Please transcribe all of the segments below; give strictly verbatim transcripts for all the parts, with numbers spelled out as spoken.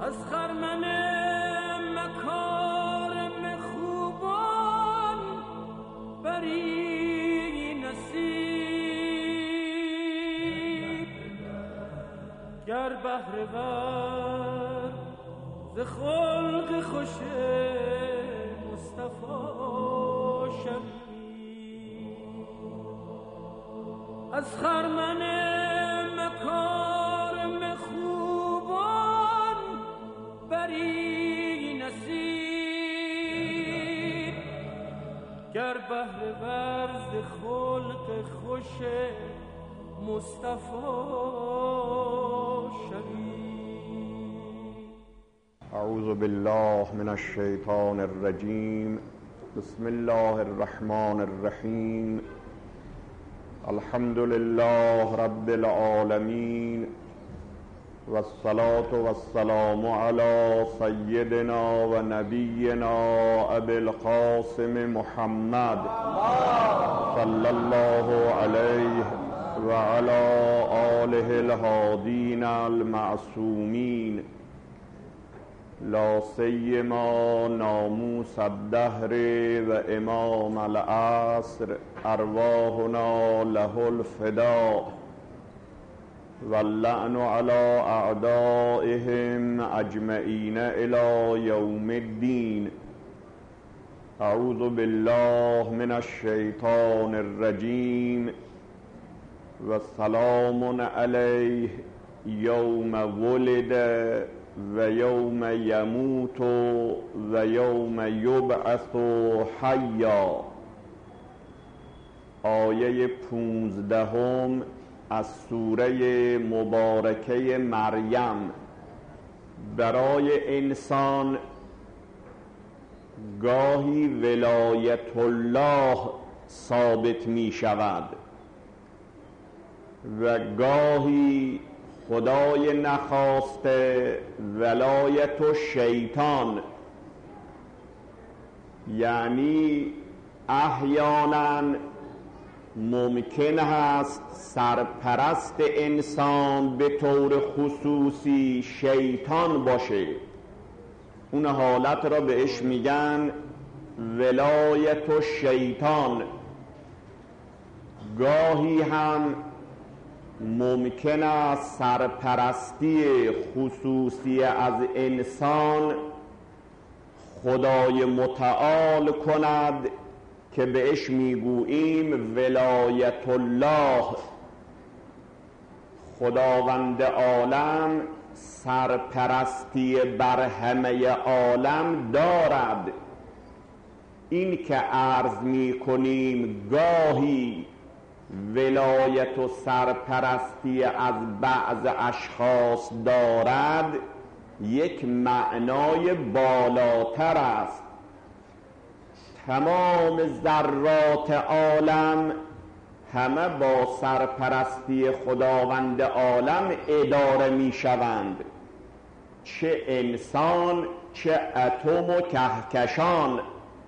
از خرمن مکارم خوبان بری نصیب گر بهره ور ز خلق خوش مصطفی شوی از خرمن مکارم خوبان بری نصیب گر بهره ور ز خلق خوش مصطفی شوی. اعوذ بالله من الشیطان الرجیم. بسم الله الرحمن الرحیم. الحمد لله رب العالمین والصلاة والسلام علی سیدنا و نبینا ابی القاسم محمد صلی الله علیه و علی آله الهادین المعصومین لا سیما ناموس الدهر و امام العصر ارواحنا له الفداء واللعن على اعدائهم اجمعین الى یوم الدین. اعوذ بالله من الشیطان الرجیم و سلام علیه یوم ولد و یوم یموت و یوم یبعث حیا. آیه پونزدهم از سوره مبارکه مریم برای انسان گاهی ولایت الله ثابت می شود و گاهی خدای نخواسته ولایت و شیطان، یعنی احیانا ممکن هست سرپرست انسان به طور خصوصی شیطان باشه. اون حالت را بهش میگن ولایت و شیطان. گاهی هم ممکن است سرپرستی خصوصی از انسان خدای متعال کند که بهش میگوییم ولایت الله. خداوند عالم سرپرستی بر همه عالم دارد. این که عرض میکنیم گاهی ولایت و سرپرستی از بعض اشخاص دارد یک معنای بالاتر است. تمام ذرات عالم همه با سرپرستی خداوند عالم اداره می شوند، چه انسان چه اتم و کهکشان.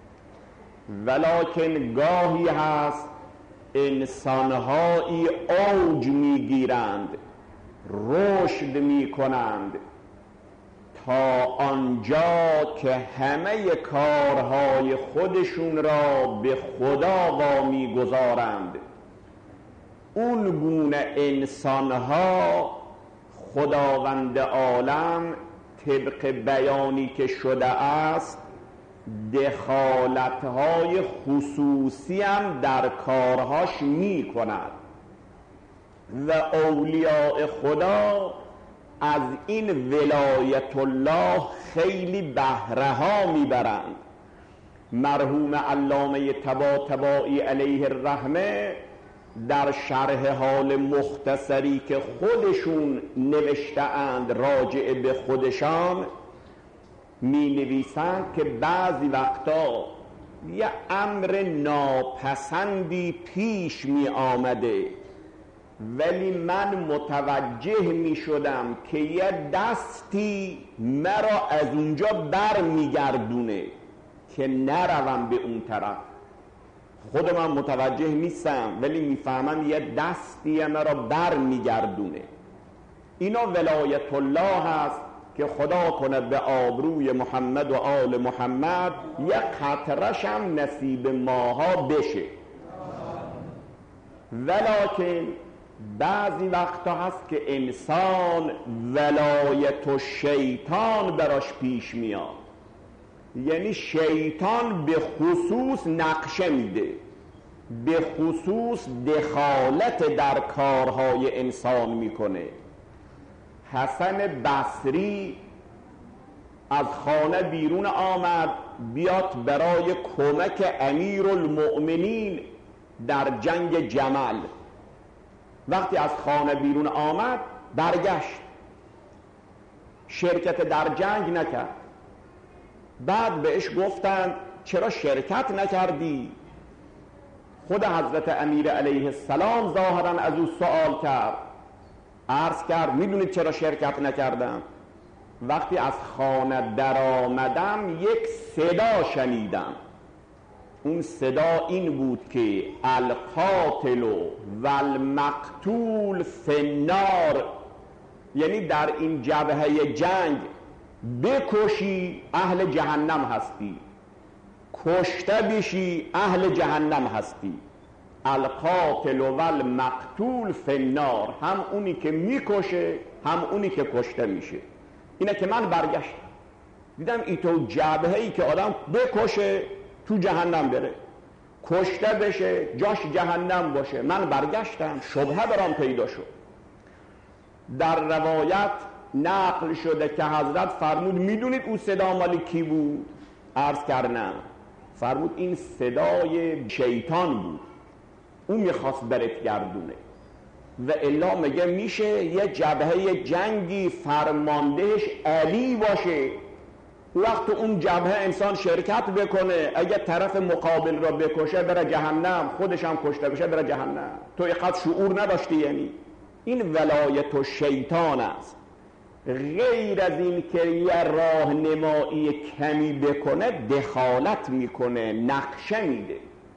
ولکن گاهی هست انسانهایی اوج میگیرند، رشد میکنند تا آنجا که همه کارهای خودشون را به خدا وامی گذارند. اون گونه انسانها خداوند عالم طبق بیانی که شده است دخالت‌های خصوصی هم در کارهاش می کند و اولیاء خدا از این ولایت الله خیلی بهره ها می برند. مرحوم علامه طباطبایی علیه الرحمه در شرح حال مختصری که خودشون نوشته اند راجع به خودشان می نویسند که بعضی وقتا یه امر ناپسندی پیش می آمده ولی من متوجه می شدم که یه دستی مرا از اونجا بر می گردونه که نروم به اون طرف. خود من متوجه نیستم ولی میفهمم یه دستی مرا بر می گردونه. اینا ولایت الله هست که خدا کنه به آبروی محمد و آل محمد یک قطرش هم نصیب ماها بشه. ولکن بعضی وقتا هست که انسان ولایت و شیطان براش پیش میاد، یعنی شیطان به خصوص نقشه میده، به خصوص دخالت در کارهای انسان میکنه. حسن بصری از خانه بیرون آمد بیاد برای کمک امیرالمؤمنین در جنگ جمل. وقتی از خانه بیرون آمد برگشت، شرکت در جنگ نکرد. بعد بهش گفتند چرا شرکت نکردی؟ خود حضرت امیر علیه السلام ظاهرا از او سوال کرد، عرض کرد میدونید چرا شرکت نکردم؟ وقتی از خانه در آمدم یک صدا شنیدم، اون صدا این بود که القاتل و المقتول فی النار، یعنی در این جبهه جنگ بکشی اهل جهنم هستی، کشته بشی اهل جهنم هستی. القاتل و المقتول فی النار، هم اونی که میکشه هم اونی که کشته میشه. اینه که من برگشتم دیدم ای تو جبهه‌ای که آدم بکشه تو جهنم بره، کشته بشه جاش جهنم باشه. من برگشتم، شبهه برام پیدا شد. در روایت نقل شده که حضرت فرمود میدونید او صدا مالی کی بود؟ عرض کردم. فرمود این صدای شیطان بود، او میخواست برت گردونه. و الا مگه میشه یه جبهه جنگی فرماندهش علی باشه، وقت اون جبهه انسان شرکت بکنه، اگه طرف مقابل را بکشه بره جهنم، خودش هم کشته بشه بره جهنم؟ تو اینقدر شعور نداشتی؟ یعنی این ولایت و شیطان است. غیر از این که یه راهنمایی کمی بکنه دخالت میکنه، نقشه میده.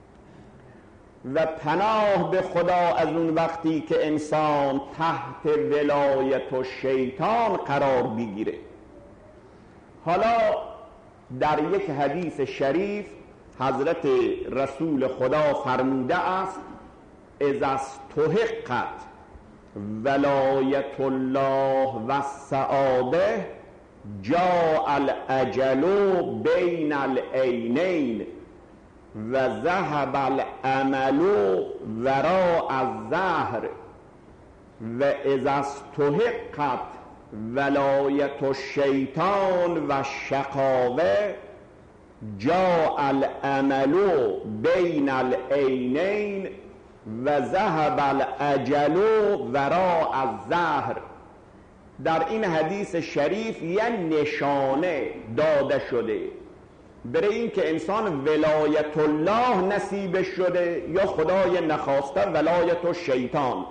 و پناه به خدا از اون وقتی که انسان تحت ولایت و شیطان قرار بگیره. حالا در یک حدیث شریف حضرت رسول خدا فرموده است اذا استحقت ولایت الله و السعاده جاء الاجل بین العینین و ذهب الامل وراء الظهر و اذا استحقت ولایت الشیطان و شقاوه جاء الامل بین العینین و ذهب الاجل وراء الظهر. در این حدیث شریف یه نشانه داده شده برای این که انسان ولایت الله نصیبش شده یا خدای نخواسته ولایت الشیطان،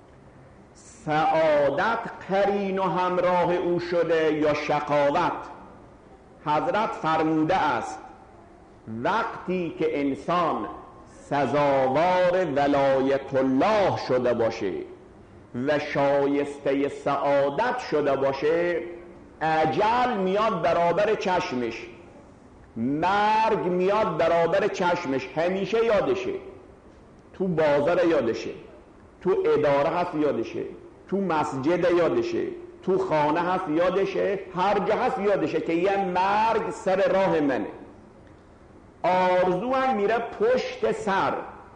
سعادت قرین و همراه او شده یا شقاوت. حضرت فرموده است وقتی که انسان سزاوار ولایت الله شده باشه و شایسته سعادت شده باشه، اجل میاد برابر چشمش، مرگ میاد برابر چشمش، همیشه یادشه. تو بازار یادشه، تو اداره هست یادشه، تو مسجد یادشه، تو خانه هست یادشه، هر جا هست یادشه که یه مرگ سر راه منه. آرزو هم میره پشت سر،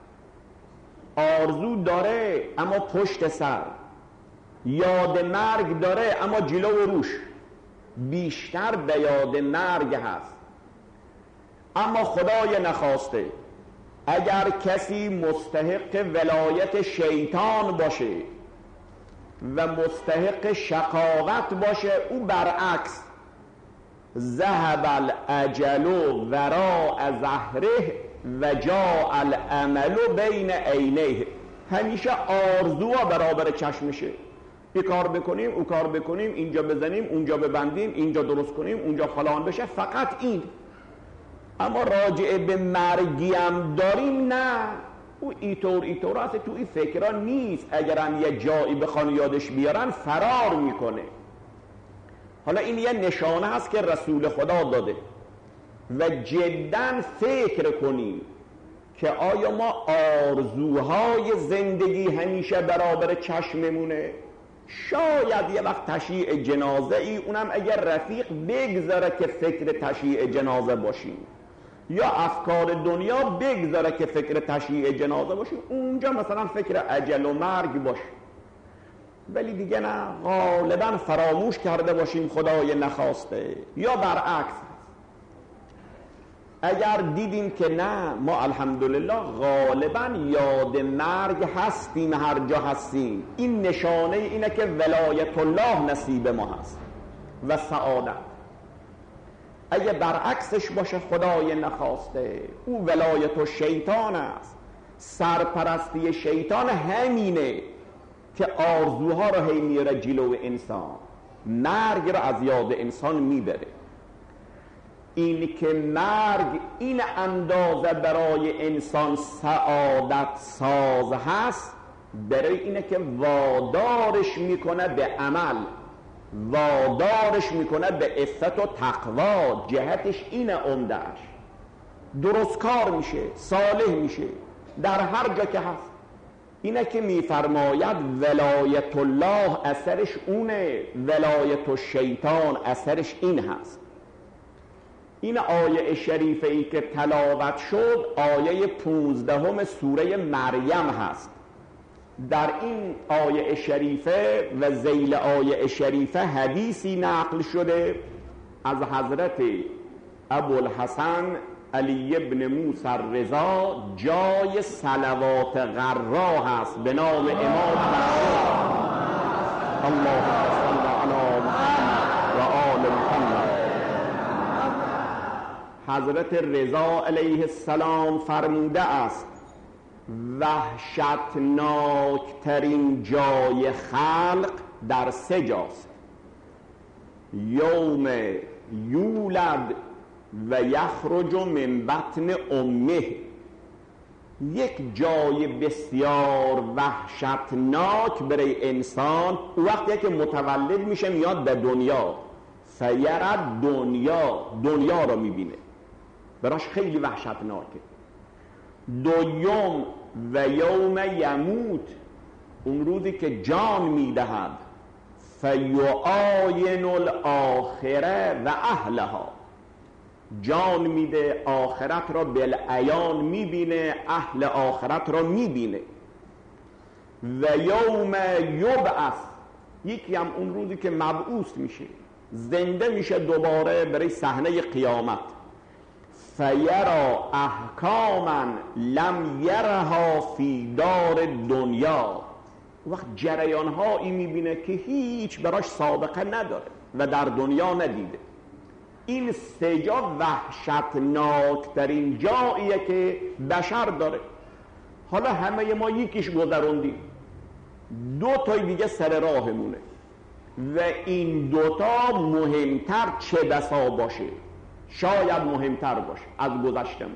آرزو داره اما پشت سر، یاد مرگ داره اما جلو و روش بیشتر به یاد مرگ هست. اما خدای نخواسته اگر کسی مستحق ولایت شیطان باشه و مستحق شقاوت باشه، او برعکس ذهب الاجل وراء ظهره و جاء الامل بین عینیه. همیشه آرزوها برابر چشمشه، این کار بکنیم او کار بکنیم، اینجا بزنیم اونجا ببندیم، اینجا درست کنیم اونجا فلان بشه، فقط این. اما راجع به مرگی هم داریم، نه، او ایطور ایطور هست، تو این فکرها نیست. اگر هم یه جایی بخوان یادش بیارن فرار میکنه. حالا این یه نشانه هست که رسول خدا داده و جداً فکر کنیم که آیا ما آرزوهای زندگی همیشه برابر چشممونه؟ شاید یه وقت تشییع جنازه ای، اونم اگر رفیق بگذاره که فکر تشییع جنازه باشیم، یا افکار دنیا بگذاره که فکر تشییع جنازه باشیم، اونجا مثلا فکر اجل و مرگ باشه. ولی دیگه نه، غالبا فراموش کرده باشیم خدای نخواسته، یا برعکس. اگر دیدیم که نه، ما الحمدلله غالبا یاد مرگ هستیم هر جا هستیم، این نشانه اینه که ولایت الله نصیب ما هست و سعادت. اگه برعکسش باشه خدای نخواسته، او ولایت و شیطان است. سرپرستی شیطان همینه که آرزوها رو هی میره جلو انسان، مرگ رو از یاد انسان میبره. این که مرگ این اندازه برای انسان سعادت ساز هست، برای اینه که وادارش میکنه به عمل، وادارش میکنه به عفت و تقوا. جهتش اینه، عمدهش درست کار میشه، صالح میشه در هر جا که هست. اینه که میفرماید ولایت الله اثرش اونه، ولایت الشیطان اثرش این هست. این آیه شریفه ای که تلاوت شد آیه پونزدهم سوره مریم هست. در این آیه شریفه و ذیل آیه شریفه حدیثی نقل شده از حضرت ابوالحسن علی ابن موسی الرضا، جای صلوات غرا هست به نام امام اللهم صل علی محمد و آل محمد. حضرت رضا علیه السلام فرموده است وحشتناکترین جای خلق در سه جاست: یوم یولد و یخرج من بطن امه. یک جای بسیار وحشتناک برای انسان وقتی که متولد میشه میاد به دنیا، سیرد دنیا، دنیا رو میبینه، براش خیلی وحشتناکه. دوم و یوم یموت، اون روزی که جان میدهد، فیعاین الاخره و اهلها، جان میده، آخرت را بالعیان میبینه، اهل آخرت را میبینه. و یوم یبعث، یکی هم اون روزی که مبعوث میشه، زنده میشه دوباره برای صحنه قیامت. فیرا احکاما لم یرها فی دار دنیا، وقت جریانهایی میبینه که هیچ براش سابقه نداره و در دنیا ندیده. این سه جا وحشتناکترین جاییه که بشر داره. حالا همه ما یکیش گذروندیم، دو تای دیگه سر راهمونه و این دوتا مهمتر چه بسا باشه، شاید مهمتر باشه از گذشتمون.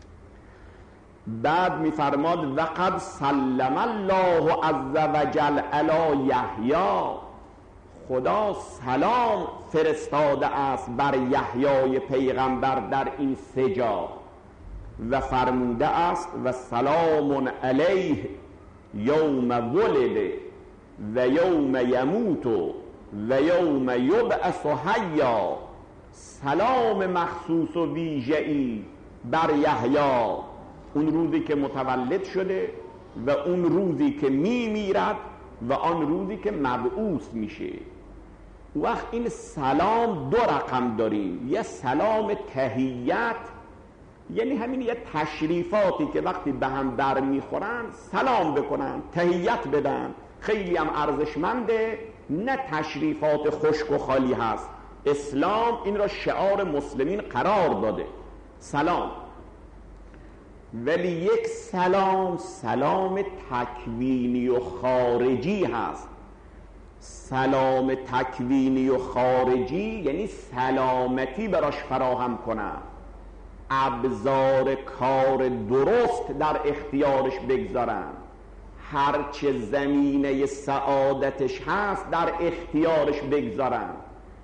بعد میفرماد وقد سلم الله عز وجل علی یحیی، خدا سلام فرستاده است بر یحیای پیغمبر در این سه جا و فرموده است و سلام علیه یوم ولد و یوم یموت و یوم یبعث حیا. سلام مخصوص و ویژه‌ای بر یحیی، اون روزی که متولد شده و اون روزی که میمیرد و آن روزی که مبعوث میشه. وقت این سلام دو رقم داریم، یه سلام تحیت، یعنی همین یه تشریفاتی که وقتی به هم در میخورن سلام بکنن، تحیت بدن، خیلی هم ارزشمنده، نه تشریفات خشک و خالی هست. اسلام این را شعار مسلمین قرار داده، سلام. ولی یک سلام سلام تکوینی و خارجی هست. سلام تکوینی و خارجی یعنی سلامتی براش فراهم کنن، ابزار کار درست در اختیارش بگذارن، هرچه زمینه سعادتش هست در اختیارش بگذارن،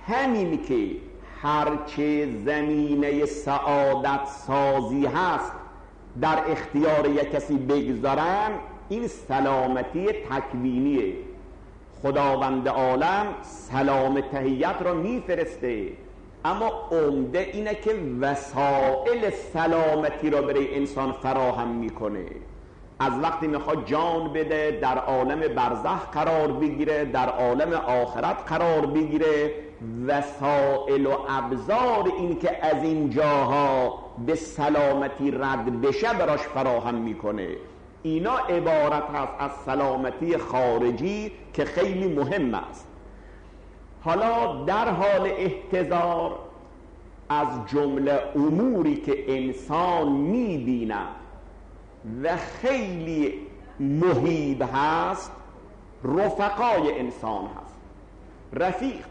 همین که هرچه زمینه سعادت سازی هست در اختیار یک کسی بگذارن، این سلامتی تکوینیه. خداوند عالم سلام تحیت را میفرسته، اما عمده اینه که وسائل سلامتی را برای انسان فراهم میکنه. از وقتی میخواد جان بده در عالم برزخ قرار بگیره، در عالم آخرت قرار بگیره، وسائل و ابزار این که از این جاها به سلامتی رد بشه براش فراهم میکنه. اینا عبارت هست از سلامتی خارجی که خیلی مهم است. حالا در حال احتضار از جمله اموری که انسان میبینه و خیلی محیب هست، رفقای انسان هست. رفیق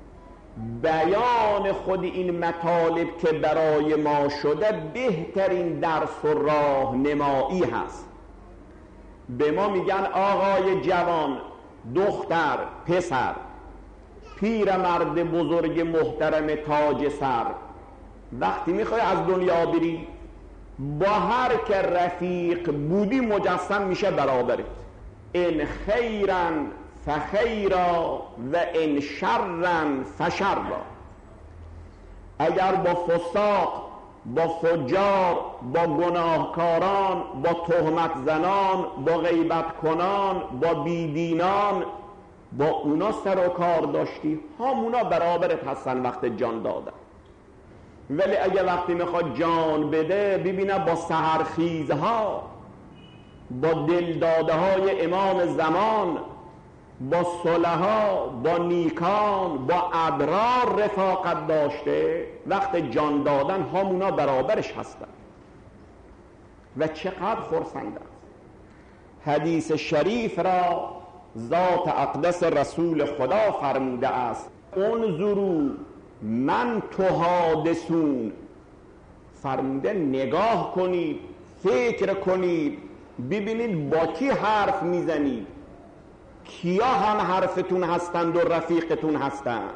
بیان خود این مطالب که برای ما شده بهترین درس و راهنمایی هست. به ما میگن آقای جوان، دختر، پسر، پیرمرد بزرگ محترم تاج سر، وقتی میخوای از دنیا بری با هر که رفیق بودی مجسم میشه برابرت. ان خیرا فخیرا و ان شرا فشرا. اگر با فساق، با فجار، با گناهکاران، با تهمت زنان، با غیبت کنان، با بیدینان، با اونا سر و کار داشتی، همونا برابرت هستن وقت جان دادن. ولی اگه وقتی میخواد جان بده ببینه با سحرخیزها، با دلداده های امام زمان، با صلحا، با نیکان، با ابرار رفاقت داشته، وقت جان دادن همونا برابرش هستن و چقدر خرسنده است. حدیث شریف را ذات اقدس رسول خدا فرموده است: انظروا من تحادثون. فرموده نگاه کنید، فکر کنید، ببینید با کی حرف میزنید، کیا هم حرفتون هستند و رفیقتون هستند.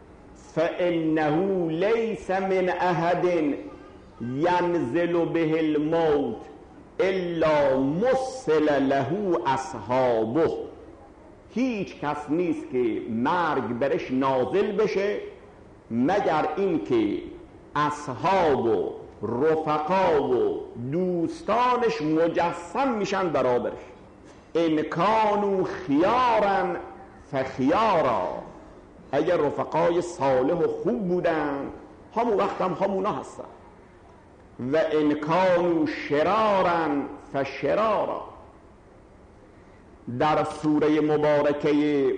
فانه لیس من احد ینزل به الموت الا مثل له اصحابه. هیچ کس نیست که مرگ برش نازل بشه مگر این که اصحاب و رفقا و دوستانش مجسم میشن برابرش. ان کانوا خیارا فخیارا. اگر رفقای صالح و خوب بودن همون وقت هم همونا هستن. و ان کانوا شرارا فشرارا. در سوره مبارکه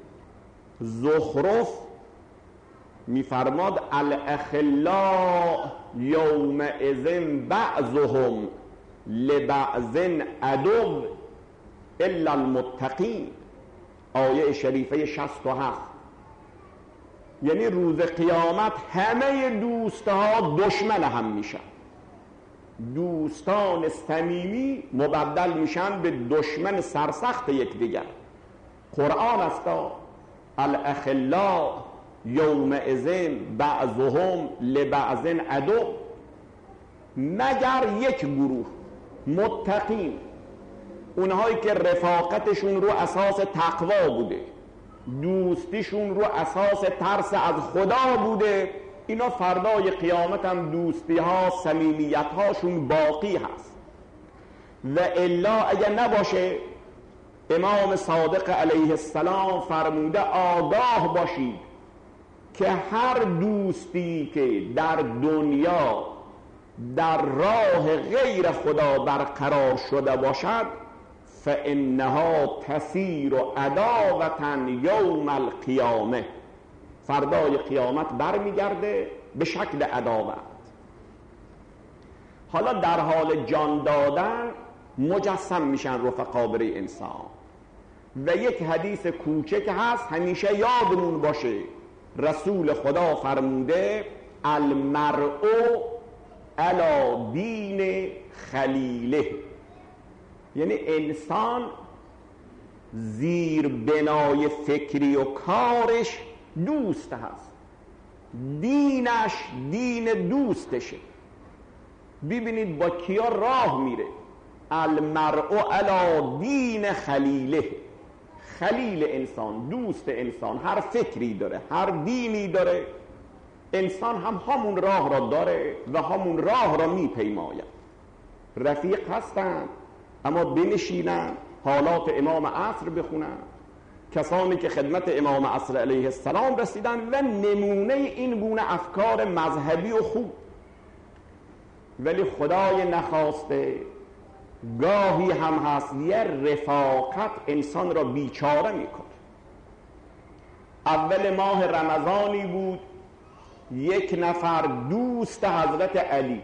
زخرف میفرماد الاخلاء یومئذ بعضهم لبعض عدو الا المتقین. آیه شریفه شصت و هفت. یعنی روز قیامت همه دوستها دشمن هم میشن. دوستان صمیمی مبدل میشن به دشمن سرسخت یکدیگر. قرآن است: الاخلاء یومئذ بعضهم لبعض عدو. مگر یک گروه متقین، اونهایی که رفاقتشون رو اساس تقوا بوده، دوستیشون رو اساس ترس از خدا بوده، اینا فردای قیامت هم دوستی ها صمیمیت هاشون باقی هست. و الا اگر نباشه، امام صادق علیه السلام فرموده آگاه باشید که هر دوستی که در دنیا در راه غیر خدا برقرار شده باشد فانها تسیر عداوة یوم القیامه. فردای قیامت برمیگرده به شکل عداوت. حالا در حال جان دادن مجسم میشن رفقا برای انسان. و یک حدیث کوچک هست همیشه یادمون باشه، رسول خدا فرموده المرء علی دین خلیله. یعنی انسان زیر بنای فکری و کارش دوست هست. دینش دین دوستشه. ببینید با کیا راه میره. المرء علی دین خلیله، خلیل انسان، دوست انسان، هر فکری داره، هر دینی داره، انسان هم همون راه را داره و همون راه را میپیماید. رفیق هستند اما بنشینن حالات امام عصر بخونن، کسانی که خدمت امام عصر علیه السلام رسیدن و نمونه این گونه افکار مذهبی و خوب. ولی خدای نخواسته گاهی هم هست یه رفاقت انسان را بیچاره میکنه. اول ماه رمضانی بود، یک نفر دوست حضرت علی،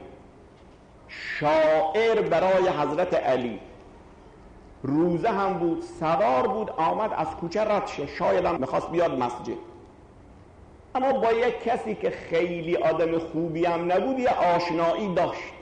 شاعر برای حضرت علی، روزه هم بود، سوار بود، آمد از کوچه رد شه، شاید هم میخواست بیاد مسجد، اما با یک کسی که خیلی آدم خوبی هم نبود یه آشنایی داشت.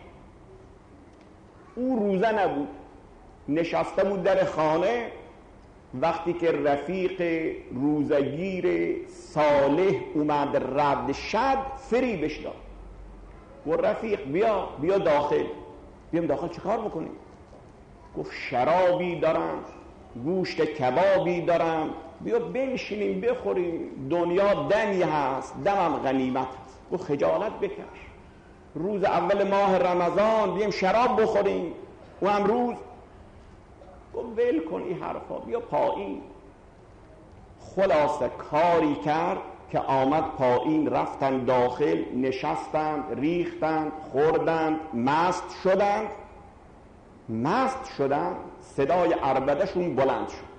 او روزه نبود، نشسته بود در خانه. وقتی که رفیق روزگیر صالح اومد رد شد، فریبش داد. و رفیق بیا بیا داخل. بیام داخل چه کار بکنیم؟ گفت شرابی دارم، گوشت کبابی دارم، بیا بنشینیم بخوریم، دنیا دمی هست، دمم غنیمت هست. گفت خجالت بکش، روز اول ماه رمضان بیام شراب بخوریم و امروز؟ گفت ول کن این حرفا، بیا پایین. خلاصه کاری کرد که آمد پایین، رفتن داخل، نشستند، ریختند، خوردند، مست شدند. مست شدند، صدای عربدهشون بلند شد.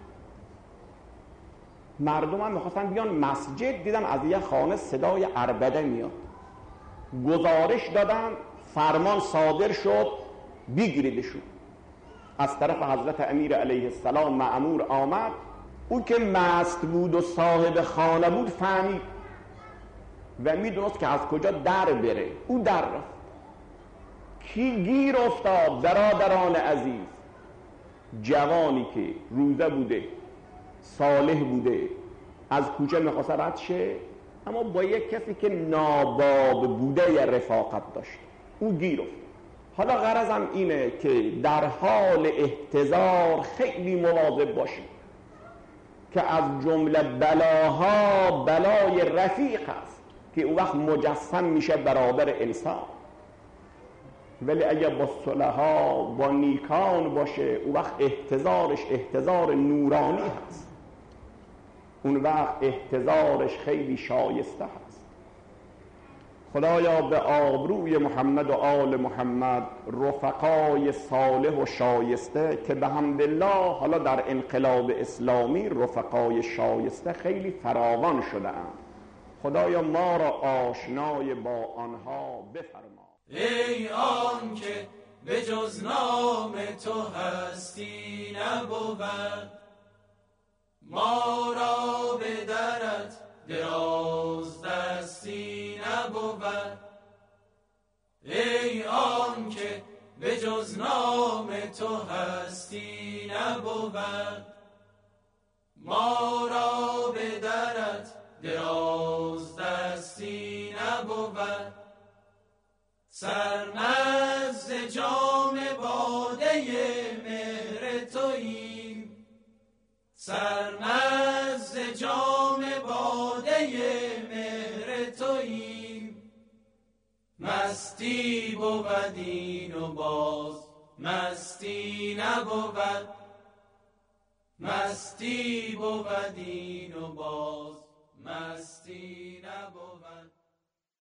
مردم هم میخواستن بیان مسجد، دیدن از یه خانه صدای عربده میاد. گزارش دادن، فرمان صادر شد بگیریدشون. از طرف حضرت امیر علیه السلام مأمور آمد. او که مست بود و صاحب خانه بود فهمید و میدونست که از کجا در بره. او در رفت. کی گیر افتاد؟ برادران عزیز، جوانی که روزه بوده، صالح بوده، از کوچه میخواست رد شه، اما با یک کسی که ناباب بوده یا رفاقت داشت، او گیر افتاد. حالا غرضم اینه که در حال احتضار خیلی مواظب باشیم که از جمله بلاها بلای رفیق است که او وقت مجسم میشه برابر انسان. ولی اگه با صلحا با نیکان باشه، او وقت احتضارش احتضار نورانی هست، اون وقت احتضارش خیلی شایسته هست. خدایا به آبروی محمد و آل محمد رفقای صالح و شایسته که به حمدالله حالا در انقلاب اسلامی رفقای شایسته خیلی فراوان شده اند، خدایا ما را آشنای با آنها بفرما. ای آن که به جز نام تو هستی نبود، ما را به درت دراز دستی نبود. ای آن که به جز نام تو هستی نبود، ما را به درت دراز دستی نبود. سرمست جام باده مهر توییم، سرمست جام باده مهر توییم. مستی بود این و باز مستی نبود، مستی بود این و باز مستی نبود.